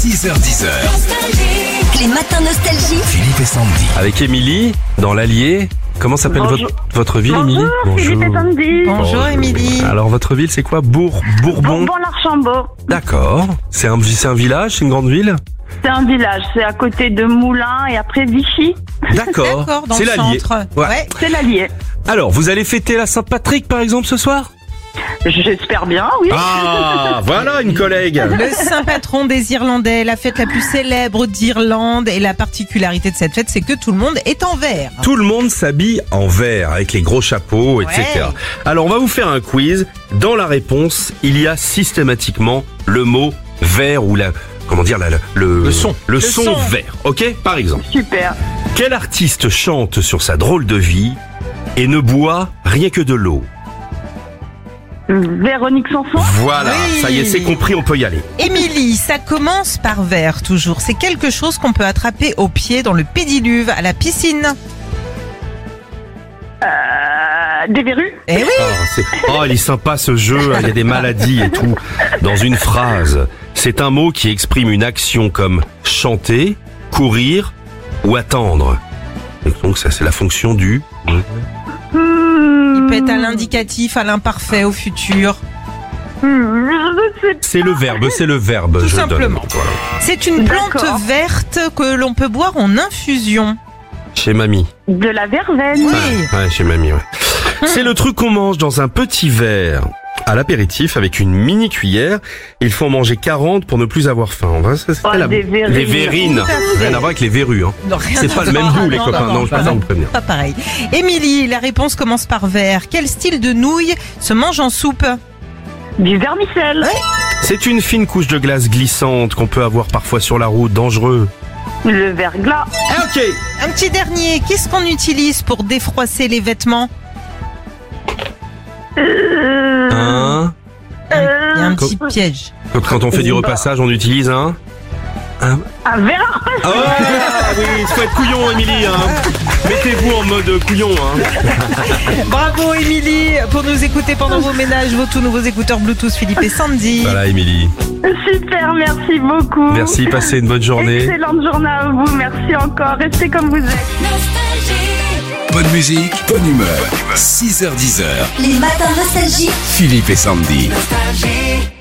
6h10. Les matins nostalgie. Philippe et Sandy. Avec Émilie, dans l'Allier. Comment s'appelle votre ville, Émilie? Bonjour, Philippe et Sandy. Bonjour Émilie. Alors votre ville, c'est quoi? Bourbon. Bourbon-l'Archambault. D'accord. C'est un village, c'est une grande ville? C'est un village, c'est à côté de Moulins et après Vichy. D'accord. Dans C'est le l'Allier. centre. Ouais. C'est l'Allier. Alors, vous allez fêter la Saint-Patrick, par exemple, ce soir? J'espère bien, oui. Ah, voilà une collègue. Le saint patron des Irlandais, la fête la plus célèbre d'Irlande. Et la particularité de cette fête, c'est que tout le monde est en vert. Tout le monde s'habille en vert, avec les gros chapeaux, etc. Ouais. Alors, on va vous faire un quiz. Dans la réponse, il y a systématiquement le mot vert ou le son. Le son son. vert, ok? Par exemple, Super. quel artiste chante sur sa drôle de vie et ne boit rien que de l'eau? Véronique Sanson. Voilà, Oui. ça y est, c'est compris, on peut y aller. Émilie, ça commence par vert toujours. C'est quelque chose qu'on peut attraper au pied dans le pédiluve, à la piscine. Des verrues. Eh oui. Il est sympa ce jeu, il y a des maladies et tout. Dans une phrase, c'est un mot qui exprime une action comme chanter, courir ou attendre. Et donc ça, c'est la fonction du... Il peut être à l'indicatif, à l'imparfait, au futur. Je sais pas. C'est le verbe. Tout je simplement. donne. Voilà. C'est une plante D'accord. verte que l'on peut boire en infusion. Chez mamie. De la verveine. Oui. Ouais, chez mamie, ouais. C'est le truc qu'on mange dans un petit verre à l'apéritif avec une mini cuillère. Il faut en manger 40 pour ne plus avoir faim. Des verrines. Les verrines. Tout à fait. Rien à voir avec les verrues. Hein. Non, rien C'est à pas le voir. même goût, les copains. Non, je préfère vous prévenir. Pas pareil. Émilie, la réponse commence par vert. Quel style de nouilles se mange en soupe? Du vermicelle. C'est une fine couche de glace glissante qu'on peut avoir parfois sur la route, dangereux. Le verglas. Ah, ok. Un petit dernier. Qu'est-ce qu'on utilise pour défroisser les vêtements? Hein? Il y a un petit piège. Quand on fait du repassage, on utilise un verre à repasser. Ah oui, il faut être couillon, Émilie. Hein. Mettez-vous en mode couillon. Hein. Bravo Émilie pour nous écouter pendant vos ménages, vos tout nouveaux écouteurs Bluetooth Philippe et Sandy. Voilà, Émilie. Super, merci beaucoup. Merci, passez une bonne journée. Excellente journée à vous, merci encore. Restez comme vous êtes. Bonne musique, bonne humeur. 6h10. Les matins nostalgie. Philippe et Sandy. Nostalgie.